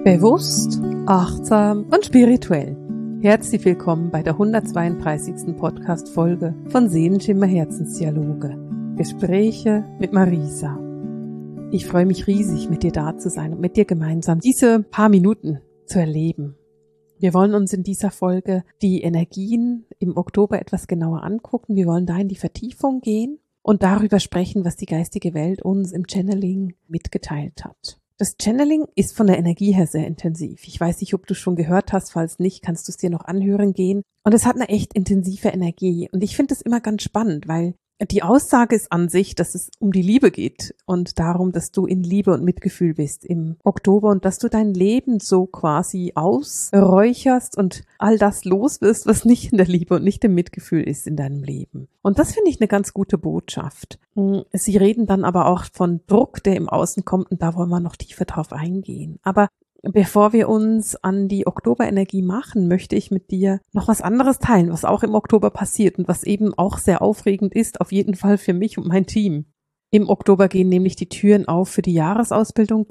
Bewusst, achtsam und spirituell. Herzlich willkommen bei der 132. Podcast-Folge von Seelenschimmer Herzensdialoge. Gespräche mit Marisa. Ich freue mich riesig, mit dir da zu sein und mit dir gemeinsam diese paar Minuten zu erleben. Wir wollen uns in dieser Folge die Energien im Oktober etwas genauer angucken. Wir wollen da in die Vertiefung gehen und darüber sprechen, was die geistige Welt uns im Channeling mitgeteilt hat. Das Channeling ist von der Energie her sehr intensiv. Ich weiß nicht, ob du es schon gehört hast. Falls nicht, kannst du es dir noch anhören gehen. Und es hat eine echt intensive Energie. Und ich finde es immer ganz spannend, weil die Aussage ist an sich, dass es um die Liebe geht und darum, dass du in Liebe und Mitgefühl bist im Oktober und dass du dein Leben so quasi ausräucherst und all das loswirst, was nicht in der Liebe und nicht im Mitgefühl ist in deinem Leben. Und das finde ich eine ganz gute Botschaft. Sie reden dann aber auch von Druck, der im Außen kommt, und da wollen wir noch tiefer drauf eingehen. Aber bevor wir uns an die Oktoberenergie machen, möchte ich mit dir noch was anderes teilen, was auch im Oktober passiert und was eben auch sehr aufregend ist, auf jeden Fall für mich und mein Team. Im Oktober gehen nämlich die Türen auf für die Jahresausbildung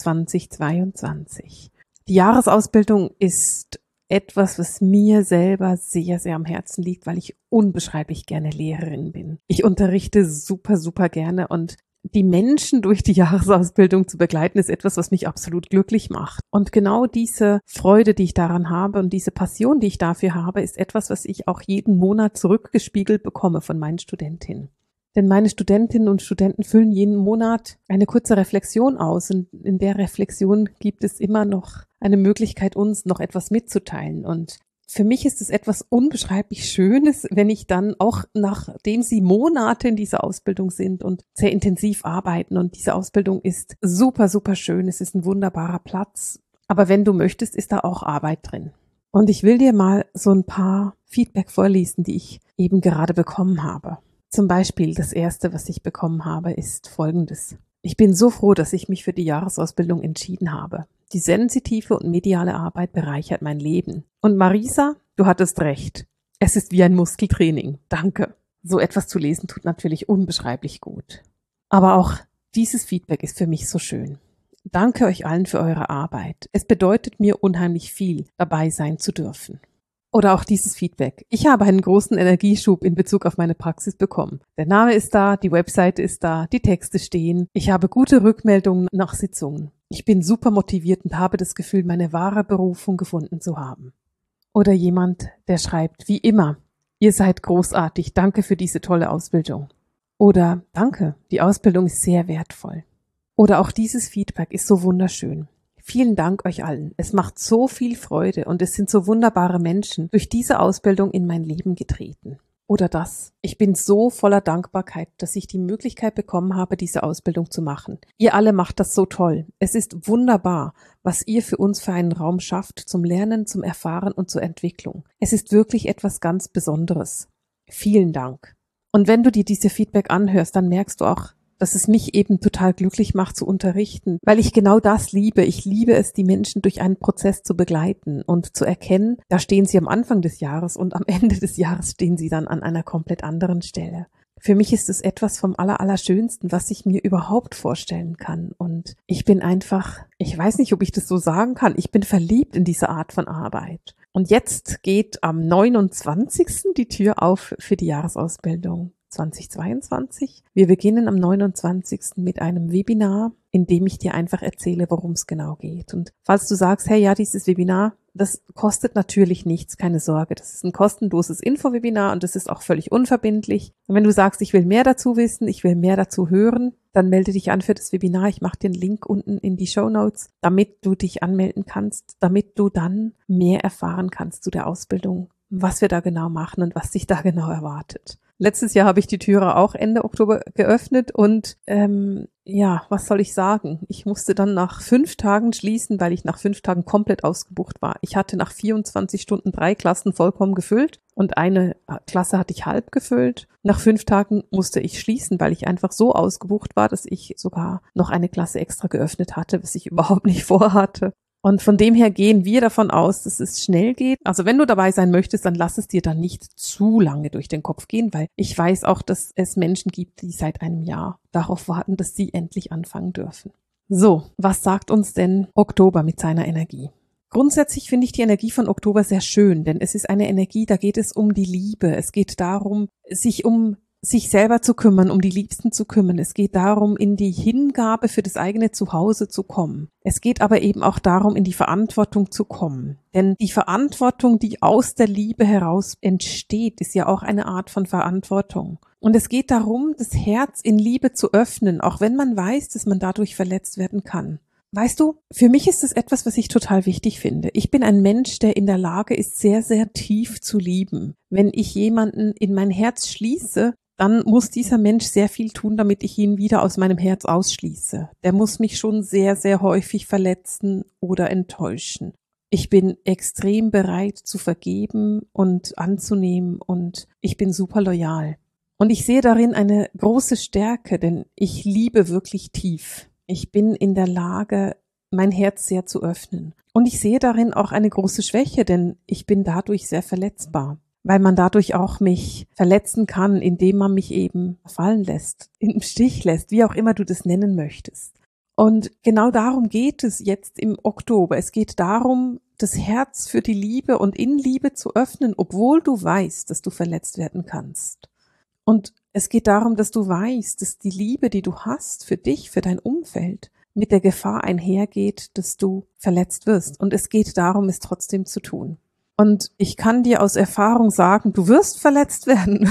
2022. Die Jahresausbildung ist etwas, was mir selber sehr, sehr am Herzen liegt, weil ich unbeschreiblich gerne Lehrerin bin. Ich unterrichte super, super gerne und die Menschen durch die Jahresausbildung zu begleiten, ist etwas, was mich absolut glücklich macht. Und genau diese Freude, die ich daran habe und diese Passion, die ich dafür habe, ist etwas, was ich auch jeden Monat zurückgespiegelt bekomme von meinen Studentinnen. Denn meine Studentinnen und Studenten füllen jeden Monat eine kurze Reflexion aus. Und in der Reflexion gibt es immer noch eine Möglichkeit, uns noch etwas mitzuteilen. Und für mich ist es etwas unbeschreiblich Schönes, wenn ich dann auch, nachdem sie Monate in dieser Ausbildung sind und sehr intensiv arbeiten, und diese Ausbildung ist super, super schön, es ist ein wunderbarer Platz, aber wenn du möchtest, ist da auch Arbeit drin. Und ich will dir mal so ein paar Feedback vorlesen, die ich eben gerade bekommen habe. Zum Beispiel das erste, was ich bekommen habe, ist folgendes. Ich bin so froh, dass ich mich für die Jahresausbildung entschieden habe. Die sensitive und mediale Arbeit bereichert mein Leben. Und Marisa, du hattest recht. Es ist wie ein Muskeltraining. Danke. So etwas zu lesen tut natürlich unbeschreiblich gut. Aber auch dieses Feedback ist für mich so schön. Danke euch allen für eure Arbeit. Es bedeutet mir unheimlich viel, dabei sein zu dürfen. Oder auch dieses Feedback. Ich habe einen großen Energieschub in Bezug auf meine Praxis bekommen. Der Name ist da, die Webseite ist da, die Texte stehen. Ich habe gute Rückmeldungen nach Sitzungen. Ich bin super motiviert und habe das Gefühl, meine wahre Berufung gefunden zu haben. Oder jemand, der schreibt, wie immer, ihr seid großartig, danke für diese tolle Ausbildung. Oder danke, die Ausbildung ist sehr wertvoll. Oder auch dieses Feedback ist so wunderschön. Vielen Dank euch allen. Es macht so viel Freude und es sind so wunderbare Menschen durch diese Ausbildung in mein Leben getreten. Oder das. Ich bin so voller Dankbarkeit, dass ich die Möglichkeit bekommen habe, diese Ausbildung zu machen. Ihr alle macht das so toll. Es ist wunderbar, was ihr für uns für einen Raum schafft zum Lernen, zum Erfahren und zur Entwicklung. Es ist wirklich etwas ganz Besonderes. Vielen Dank. Und wenn du dir diese Feedback anhörst, dann merkst du auch, dass es mich eben total glücklich macht zu unterrichten, weil ich genau das liebe. Ich liebe es, die Menschen durch einen Prozess zu begleiten und zu erkennen, da stehen sie am Anfang des Jahres und am Ende des Jahres stehen sie dann an einer komplett anderen Stelle. Für mich ist es etwas vom Allerschönsten, was ich mir überhaupt vorstellen kann. Und ich bin einfach, ich weiß nicht, ob ich das so sagen kann, ich bin verliebt in diese Art von Arbeit. Und jetzt geht am 29. die Tür auf für die Jahresausbildung 2022. Wir beginnen am 29. mit einem Webinar, in dem ich dir einfach erzähle, worum es genau geht. Und falls du sagst, hey, ja, dieses Webinar, das kostet natürlich nichts, keine Sorge. Das ist ein kostenloses Infowebinar und das ist auch völlig unverbindlich. Und wenn du sagst, ich will mehr dazu wissen, ich will mehr dazu hören, dann melde dich an für das Webinar. Ich mache den Link unten in die Shownotes, damit du dich anmelden kannst, damit du dann mehr erfahren kannst zu der Ausbildung, was wir da genau machen und was dich da genau erwartet. Letztes Jahr habe ich die Türe auch Ende Oktober geöffnet und was soll ich sagen? Ich musste dann nach 5 Tagen schließen, weil ich nach 5 Tagen komplett ausgebucht war. Ich hatte nach 24 Stunden 3 Klassen vollkommen gefüllt und eine Klasse hatte ich halb gefüllt. Nach 5 Tagen musste ich schließen, weil ich einfach so ausgebucht war, dass ich sogar noch eine Klasse extra geöffnet hatte, was ich überhaupt nicht vorhatte. Und von dem her gehen wir davon aus, dass es schnell geht. Also wenn du dabei sein möchtest, dann lass es dir dann nicht zu lange durch den Kopf gehen, weil ich weiß auch, dass es Menschen gibt, die seit einem Jahr darauf warten, dass sie endlich anfangen dürfen. So, was sagt uns denn Oktober mit seiner Energie? Grundsätzlich finde ich die Energie von Oktober sehr schön, denn es ist eine Energie, da geht es um die Liebe. Es geht darum, sich um sich selber zu kümmern, um die Liebsten zu kümmern. Es geht darum, in die Hingabe für das eigene Zuhause zu kommen. Es geht aber eben auch darum, in die Verantwortung zu kommen. Denn die Verantwortung, die aus der Liebe heraus entsteht, ist ja auch eine Art von Verantwortung. Und es geht darum, das Herz in Liebe zu öffnen, auch wenn man weiß, dass man dadurch verletzt werden kann. Weißt du, für mich ist es etwas, was ich total wichtig finde. Ich bin ein Mensch, der in der Lage ist, sehr, sehr tief zu lieben. Wenn ich jemanden in mein Herz schließe, dann muss dieser Mensch sehr viel tun, damit ich ihn wieder aus meinem Herz ausschließe. Der muss mich schon sehr, sehr häufig verletzen oder enttäuschen. Ich bin extrem bereit zu vergeben und anzunehmen und ich bin super loyal. Und ich sehe darin eine große Stärke, denn ich liebe wirklich tief. Ich bin in der Lage, mein Herz sehr zu öffnen. Und ich sehe darin auch eine große Schwäche, denn ich bin dadurch sehr verletzbar, weil man dadurch auch mich verletzen kann, indem man mich eben fallen lässt, im Stich lässt, wie auch immer du das nennen möchtest. Und genau darum geht es jetzt im Oktober. Es geht darum, das Herz für die Liebe und in Liebe zu öffnen, obwohl du weißt, dass du verletzt werden kannst. Und es geht darum, dass du weißt, dass die Liebe, die du hast für dich, für dein Umfeld, mit der Gefahr einhergeht, dass du verletzt wirst. Und es geht darum, es trotzdem zu tun. Und ich kann dir aus Erfahrung sagen, du wirst verletzt werden.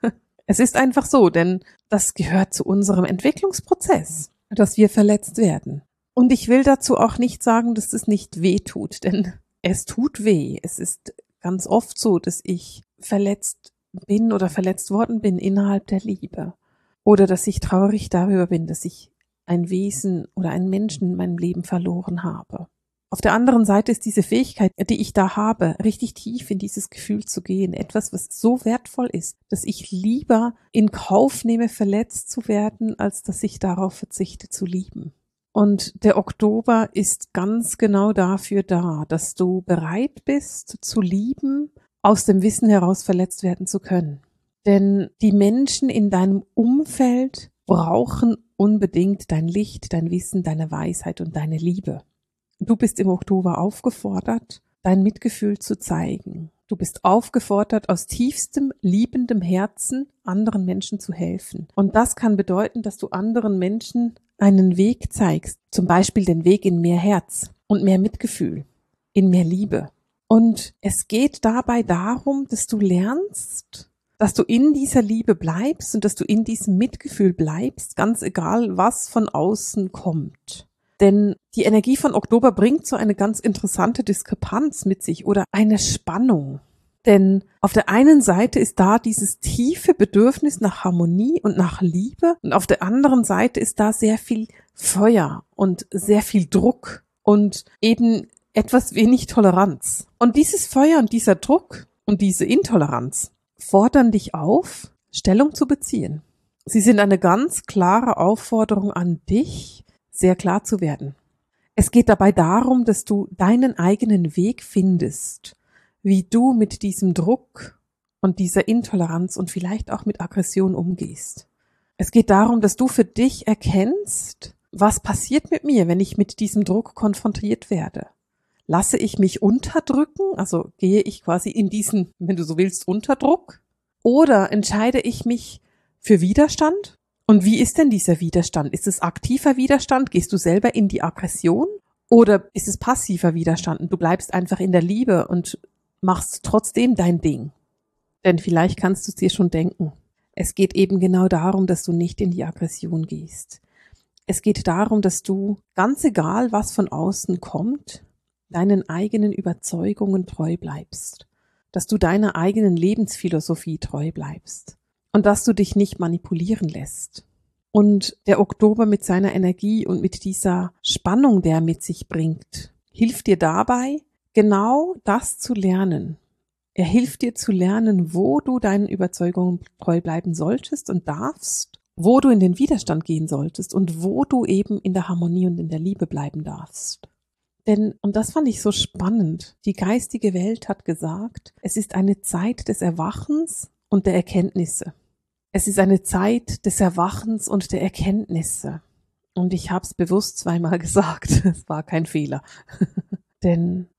Es ist einfach so, denn das gehört zu unserem Entwicklungsprozess, dass wir verletzt werden. Und ich will dazu auch nicht sagen, dass es nicht weh tut, denn es tut weh. Es ist ganz oft so, dass ich verletzt bin oder verletzt worden bin innerhalb der Liebe. Oder dass ich traurig darüber bin, dass ich ein Wesen oder einen Menschen in meinem Leben verloren habe. Auf der anderen Seite ist diese Fähigkeit, die ich da habe, richtig tief in dieses Gefühl zu gehen, etwas, was so wertvoll ist, dass ich lieber in Kauf nehme, verletzt zu werden, als dass ich darauf verzichte zu lieben. Und der Oktober ist ganz genau dafür da, dass du bereit bist zu lieben, aus dem Wissen heraus verletzt werden zu können. Denn die Menschen in deinem Umfeld brauchen unbedingt dein Licht, dein Wissen, deine Weisheit und deine Liebe. Du bist im Oktober aufgefordert, dein Mitgefühl zu zeigen. Du bist aufgefordert, aus tiefstem, liebendem Herzen anderen Menschen zu helfen. Und das kann bedeuten, dass du anderen Menschen einen Weg zeigst, zum Beispiel den Weg in mehr Herz und mehr Mitgefühl, in mehr Liebe. Und es geht dabei darum, dass du lernst, dass du in dieser Liebe bleibst und dass du in diesem Mitgefühl bleibst, ganz egal, was von außen kommt. Denn die Energie von Oktober bringt so eine ganz interessante Diskrepanz mit sich oder eine Spannung. Denn auf der einen Seite ist da dieses tiefe Bedürfnis nach Harmonie und nach Liebe und auf der anderen Seite ist da sehr viel Feuer und sehr viel Druck und eben etwas wenig Toleranz. Und dieses Feuer und dieser Druck und diese Intoleranz fordern dich auf, Stellung zu beziehen. Sie sind eine ganz klare Aufforderung an dich, sehr klar zu werden. Es geht dabei darum, dass du deinen eigenen Weg findest, wie du mit diesem Druck und dieser Intoleranz und vielleicht auch mit Aggression umgehst. Es geht darum, dass du für dich erkennst, was passiert mit mir, wenn ich mit diesem Druck konfrontiert werde. Lasse ich mich unterdrücken, also gehe ich quasi in diesen, wenn du so willst, Unterdruck? Oder entscheide ich mich für Widerstand? Und wie ist denn dieser Widerstand? Ist es aktiver Widerstand? Gehst du selber in die Aggression? Oder ist es passiver Widerstand und du bleibst einfach in der Liebe und machst trotzdem dein Ding? Denn vielleicht kannst du es dir schon denken. Es geht eben genau darum, dass du nicht in die Aggression gehst. Es geht darum, dass du, ganz egal was von außen kommt, deinen eigenen Überzeugungen treu bleibst, dass du deiner eigenen Lebensphilosophie treu bleibst und dass du dich nicht manipulieren lässt. Und der Oktober mit seiner Energie und mit dieser Spannung, der er mit sich bringt, hilft dir dabei, genau das zu lernen. Er hilft dir zu lernen, wo du deinen Überzeugungen treu bleiben solltest und darfst, wo du in den Widerstand gehen solltest und wo du eben in der Harmonie und in der Liebe bleiben darfst. Denn, und das fand ich so spannend, die geistige Welt hat gesagt, es ist eine Zeit des Erwachens und der Erkenntnisse. Es ist eine Zeit des Erwachens und der Erkenntnisse. Und ich habe es bewusst zweimal gesagt, es war kein Fehler. Denn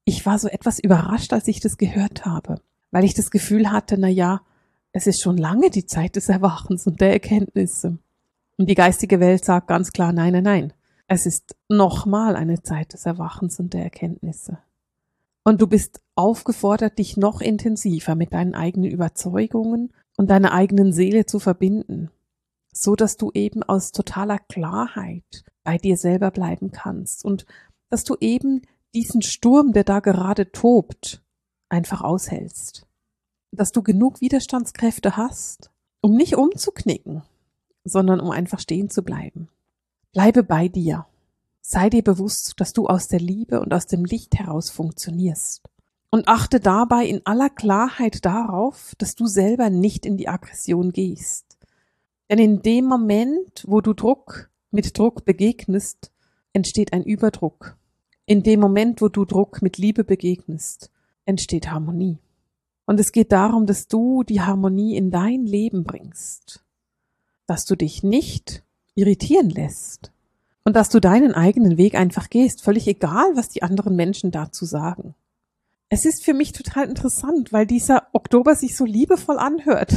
ich war so etwas überrascht, als ich das gehört habe, weil ich das Gefühl hatte, es ist schon lange die Zeit des Erwachens und der Erkenntnisse. Und die geistige Welt sagt ganz klar, nein, nein, nein. Es ist nochmal eine Zeit des Erwachens und der Erkenntnisse. Und du bist aufgefordert, dich noch intensiver mit deinen eigenen Überzeugungen und deiner eigenen Seele zu verbinden, so dass du eben aus totaler Klarheit bei dir selber bleiben kannst und dass du eben diesen Sturm, der da gerade tobt, einfach aushältst. Dass du genug Widerstandskräfte hast, um nicht umzuknicken, sondern um einfach stehen zu bleiben. Bleibe bei dir. Sei dir bewusst, dass du aus der Liebe und aus dem Licht heraus funktionierst. Und achte dabei in aller Klarheit darauf, dass du selber nicht in die Aggression gehst. Denn in dem Moment, wo du Druck mit Druck begegnest, entsteht ein Überdruck. In dem Moment, wo du Druck mit Liebe begegnest, entsteht Harmonie. Und es geht darum, dass du die Harmonie in dein Leben bringst. Dass du dich nicht irritieren lässt. Und dass du deinen eigenen Weg einfach gehst, völlig egal, was die anderen Menschen dazu sagen. Es ist für mich total interessant, weil dieser Oktober sich so liebevoll anhört.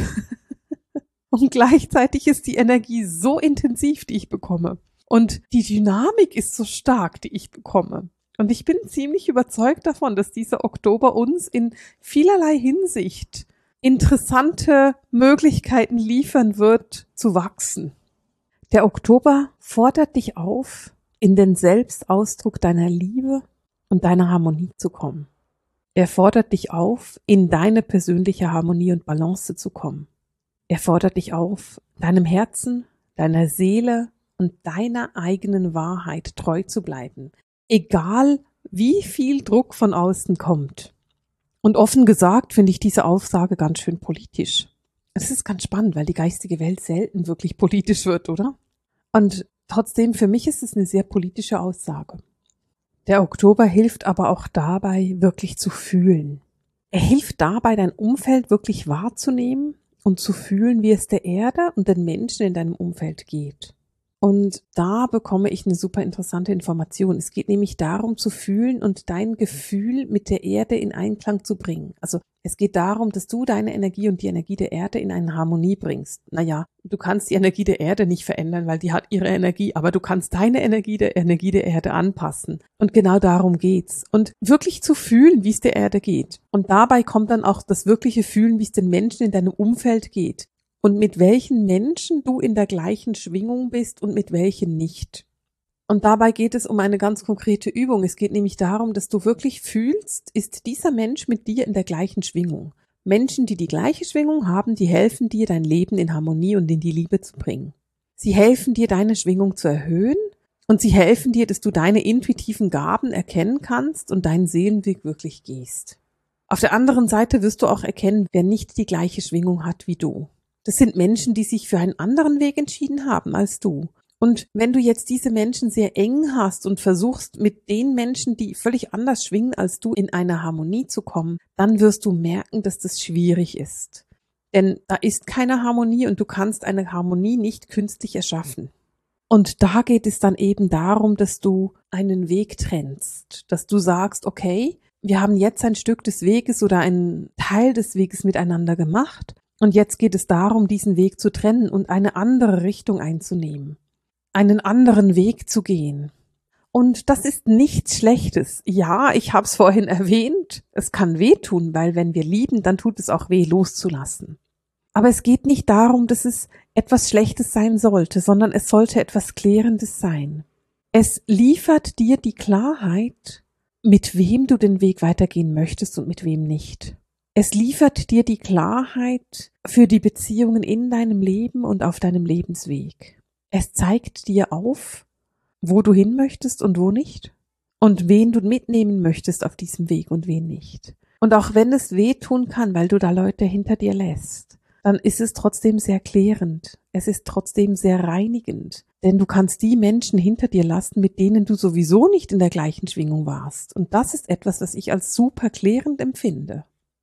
Und gleichzeitig ist die Energie so intensiv, die ich bekomme. Und die Dynamik ist so stark, die ich bekomme. Und ich bin ziemlich überzeugt davon, dass dieser Oktober uns in vielerlei Hinsicht interessante Möglichkeiten liefern wird, zu wachsen. Der Oktober fordert dich auf, in den Selbstausdruck deiner Liebe und deiner Harmonie zu kommen. Er fordert dich auf, in deine persönliche Harmonie und Balance zu kommen. Er fordert dich auf, deinem Herzen, deiner Seele und deiner eigenen Wahrheit treu zu bleiben, egal wie viel Druck von außen kommt. Und offen gesagt finde ich diese Aussage ganz schön politisch. Es ist ganz spannend, weil die geistige Welt selten wirklich politisch wird, oder? Und trotzdem, für mich ist es eine sehr politische Aussage. Der Oktober hilft aber auch dabei, wirklich zu fühlen. Er hilft dabei, dein Umfeld wirklich wahrzunehmen und zu fühlen, wie es der Erde und den Menschen in deinem Umfeld geht. Und da bekomme ich eine super interessante Information. Es geht nämlich darum zu fühlen und dein Gefühl mit der Erde in Einklang zu bringen. Also es geht darum, dass du deine Energie und die Energie der Erde in eine Harmonie bringst. Du kannst die Energie der Erde nicht verändern, weil die hat ihre Energie, aber du kannst deine Energie der Erde anpassen. Und genau darum geht's. Und wirklich zu fühlen, wie es der Erde geht. Und dabei kommt dann auch das wirkliche Fühlen, wie es den Menschen in deinem Umfeld geht. Und mit welchen Menschen du in der gleichen Schwingung bist und mit welchen nicht. Und dabei geht es um eine ganz konkrete Übung. Es geht nämlich darum, dass du wirklich fühlst, ist dieser Mensch mit dir in der gleichen Schwingung. Menschen, die die gleiche Schwingung haben, die helfen dir, dein Leben in Harmonie und in die Liebe zu bringen. Sie helfen dir, deine Schwingung zu erhöhen und sie helfen dir, dass du deine intuitiven Gaben erkennen kannst und deinen Seelenweg wirklich gehst. Auf der anderen Seite wirst du auch erkennen, wer nicht die gleiche Schwingung hat wie du. Das sind Menschen, die sich für einen anderen Weg entschieden haben als du. Und wenn du jetzt diese Menschen sehr eng hast und versuchst, mit den Menschen, die völlig anders schwingen als du, in eine Harmonie zu kommen, dann wirst du merken, dass das schwierig ist. Denn da ist keine Harmonie und du kannst eine Harmonie nicht künstlich erschaffen. Und da geht es dann eben darum, dass du einen Weg trennst, dass du sagst, okay, wir haben jetzt ein Stück des Weges oder einen Teil des Weges miteinander gemacht. Und jetzt geht es darum, diesen Weg zu trennen und eine andere Richtung einzunehmen, einen anderen Weg zu gehen. Und das ist nichts Schlechtes. Ja, ich habe es vorhin erwähnt, es kann wehtun, weil wenn wir lieben, dann tut es auch weh, loszulassen. Aber es geht nicht darum, dass es etwas Schlechtes sein sollte, sondern es sollte etwas Klärendes sein. Es liefert dir die Klarheit, mit wem du den Weg weitergehen möchtest und mit wem nicht. Es liefert dir die Klarheit für die Beziehungen in deinem Leben und auf deinem Lebensweg. Es zeigt dir auf, wo du hin möchtest und wo nicht und wen du mitnehmen möchtest auf diesem Weg und wen nicht. Und auch wenn es wehtun kann, weil du da Leute hinter dir lässt, dann ist es trotzdem sehr klärend. Es ist trotzdem sehr reinigend, denn du kannst die Menschen hinter dir lassen, mit denen du sowieso nicht in der gleichen Schwingung warst. Und das ist etwas, was ich als super klärend empfinde.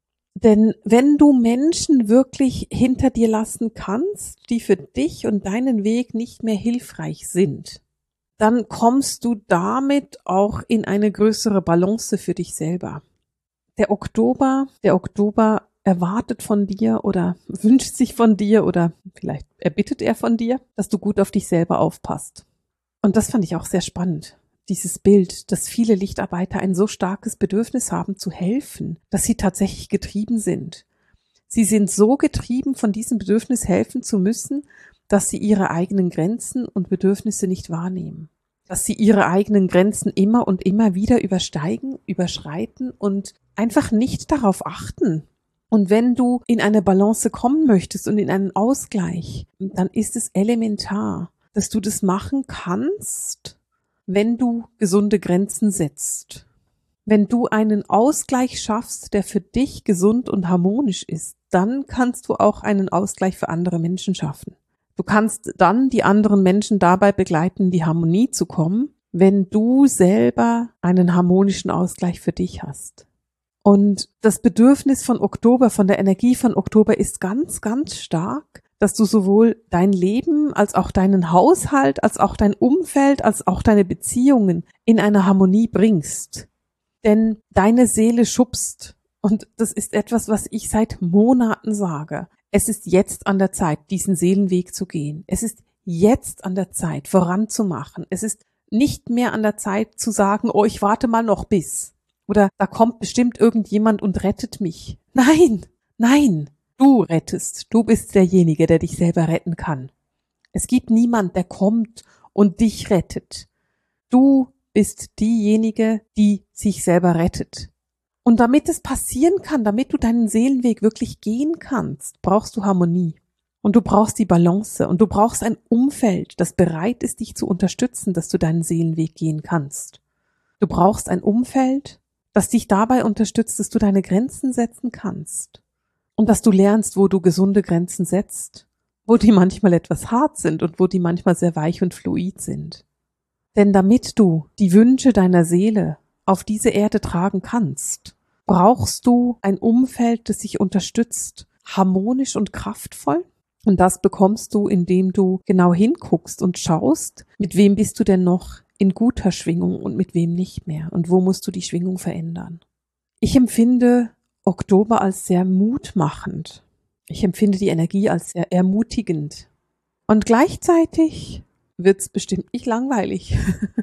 Denn wenn du Menschen wirklich hinter dir lassen kannst, die für dich und deinen Weg nicht mehr hilfreich sind, dann kommst du damit auch in eine größere Balance für dich selber. Der Oktober erwartet von dir oder wünscht sich von dir oder vielleicht erbittet er von dir, dass du gut auf dich selber aufpasst. Und das fand ich auch sehr spannend. Dieses Bild, dass viele Lichtarbeiter ein so starkes Bedürfnis haben zu helfen, dass sie tatsächlich getrieben sind. Sie sind so getrieben von diesem Bedürfnis helfen zu müssen, dass sie ihre eigenen Grenzen und Bedürfnisse nicht wahrnehmen. Dass sie ihre eigenen Grenzen immer und immer wieder überschreiten und einfach nicht darauf achten. Und wenn du in eine Balance kommen möchtest und in einen Ausgleich, dann ist es elementar, dass du das machen kannst, wenn du gesunde Grenzen setzt. Wenn du einen Ausgleich schaffst, der für dich gesund und harmonisch ist, dann kannst du auch einen Ausgleich für andere Menschen schaffen. Du kannst dann die anderen Menschen dabei begleiten, in die Harmonie zu kommen, wenn du selber einen harmonischen Ausgleich für dich hast. Und das Bedürfnis von Oktober, von der Energie von Oktober ist ganz, ganz stark, dass du sowohl dein Leben als auch deinen Haushalt, als auch dein Umfeld, als auch deine Beziehungen in eine Harmonie bringst. Denn deine Seele schubst. Und das ist etwas, was ich seit Monaten sage. Es ist jetzt an der Zeit, diesen Seelenweg zu gehen. Es ist jetzt an der Zeit, voranzumachen. Es ist nicht mehr an der Zeit zu sagen, oh, ich warte mal noch bis. Oder da kommt bestimmt irgendjemand und rettet mich. Nein, nein, du rettest. Du bist derjenige, der dich selber retten kann. Es gibt niemand, der kommt und dich rettet. Du bist diejenige, die sich selber rettet. Und damit es passieren kann, damit du deinen Seelenweg wirklich gehen kannst, brauchst du Harmonie. Und du brauchst die Balance und du brauchst ein Umfeld, das bereit ist, dich zu unterstützen, dass du deinen Seelenweg gehen kannst. Du brauchst ein Umfeld, das dich dabei unterstützt, dass du deine Grenzen setzen kannst. Und dass du lernst, wo du gesunde Grenzen setzt, wo die manchmal etwas hart sind und wo die manchmal sehr weich und fluid sind. Denn damit du die Wünsche deiner Seele auf diese Erde tragen kannst, brauchst du ein Umfeld, das sich unterstützt, harmonisch und kraftvoll. Und das bekommst du, indem du genau hinguckst und schaust, mit wem bist du denn noch in guter Schwingung und mit wem nicht mehr und wo musst du die Schwingung verändern. Ich empfinde Oktober als sehr mutmachend. Ich empfinde die Energie als sehr ermutigend. Und gleichzeitig wird's bestimmt nicht langweilig.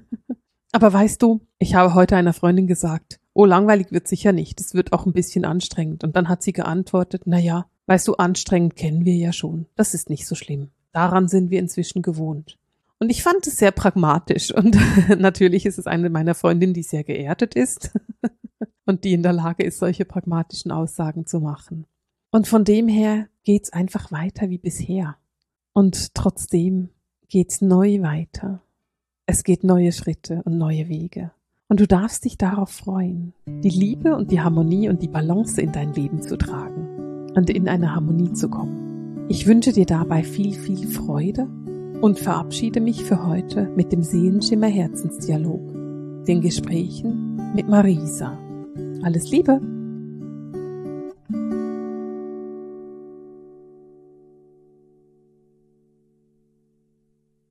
Aber weißt du, ich habe heute einer Freundin gesagt, oh, langweilig wird sicher nicht, es wird auch ein bisschen anstrengend. Und dann hat sie geantwortet, na ja, weißt du, anstrengend kennen wir ja schon, das ist nicht so schlimm. Daran sind wir inzwischen gewohnt. Und ich fand es sehr pragmatisch und natürlich ist es eine meiner Freundinnen, die sehr geerdet ist und die in der Lage ist, solche pragmatischen Aussagen zu machen. Und von dem her geht's einfach weiter wie bisher. Und trotzdem geht's neu weiter. Es geht neue Schritte und neue Wege. Und du darfst dich darauf freuen, die Liebe und die Harmonie und die Balance in dein Leben zu tragen und in eine Harmonie zu kommen. Ich wünsche dir dabei viel, viel Freude und verabschiede mich für heute mit dem Seelenschimmer Herzensdialog, den Gesprächen mit Marisa. Alles Liebe!